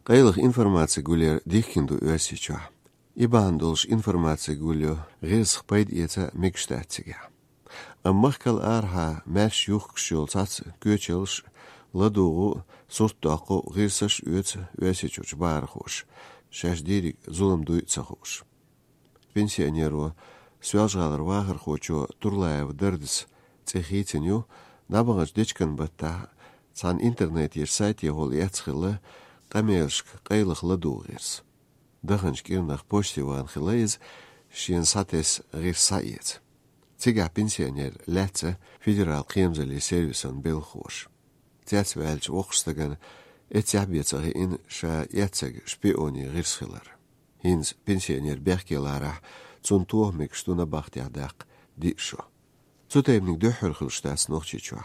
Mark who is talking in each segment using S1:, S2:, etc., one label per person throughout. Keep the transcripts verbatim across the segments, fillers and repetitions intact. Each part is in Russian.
S1: Qayliq informatsiya güler dikkindu ösiço. İbandolş informatsiya gülyo gırsıq payd etse mekştatsiga. Ammahkal arha merş yuhkşol sats göçelş laduğu sortdaqo gırsış öts ösiçoç barhoş. Şaşdirik zulum duytsa hoş. Pensionero Связгалар вахар хочо турлаев дырдыс цехитиню набагаж дечкан батта цан интернет ер сайт егол яцхылы камелшк кайлыхлы дугерс. Даханш кирнах почте ван хилайз шин сатес гирсаец. Цига пенсионер ләтсе федерал кемзели сервисан белхош. Тяц вэлч оқстаган этябецаги ин ша яцэг шпиони гирсхылар. Хинс пенсионер бехкелара Zun tuhmik stuna bachtjadaq disho. Zutemnik duhur khulstas nochchichwa.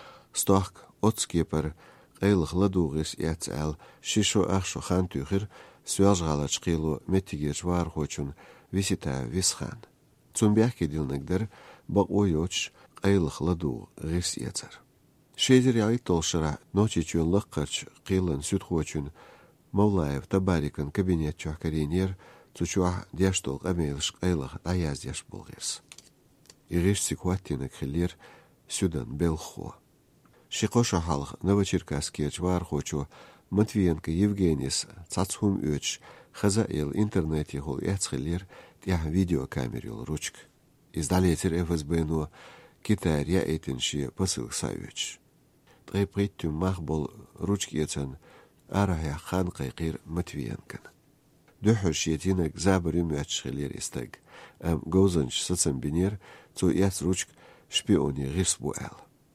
S1: Stoch otskieper qaylig ladugis yatsal shisho achsho khantukhir swazgalach qilo metigers war hochun visita viskhan. Zun bechkedilnegder baq oyoch qaylig ladu gis yatsar. Sheder yait tolshara nochchichun laqarch qilan südhochun Mavlaev tabarikan kabinet chakarinyer Цучуа дяштол амейлш қайлах аяз дяш болғерс. Иреш сикуаттина кхилер сюдан белхо. Шиқоша халх Новочеркасский чвар хочо Матвиенко Евгенис цацхум өч хазаил интернете хол яцхилер тях видеокамерил ручк. Издалетер эф эс бэ но китария этинши посыл савич. Треприттю махбол ручки яцан арая хан қайқир Матвиенкан. Duhur şietinek zaberim yatşgılir isteg. Am gozanç satsan binir, zu yas ruçk şpioni gırsbu el.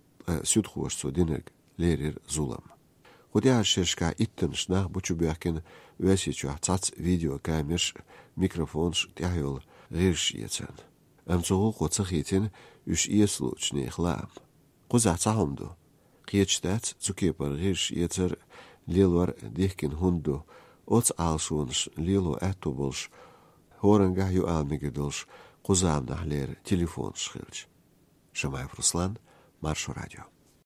S1: Südhuş zu dinek lerir zulam. Kudya şerşka itten şnah buçu böken ösiçu tats video kamerş mikrofonş tyahol gırş yetsen. Am zuğu qotsaq yetin üç iyeslu çnehlam. Quza tsahumdu. Qiyeçtat zukeper gırş yetser lilwar dehkin hundu. Ots alsons lilo etobos horanga ju almigedels quzam nahler telefon schilch. Shamaev Ruslan, Marsho Radio.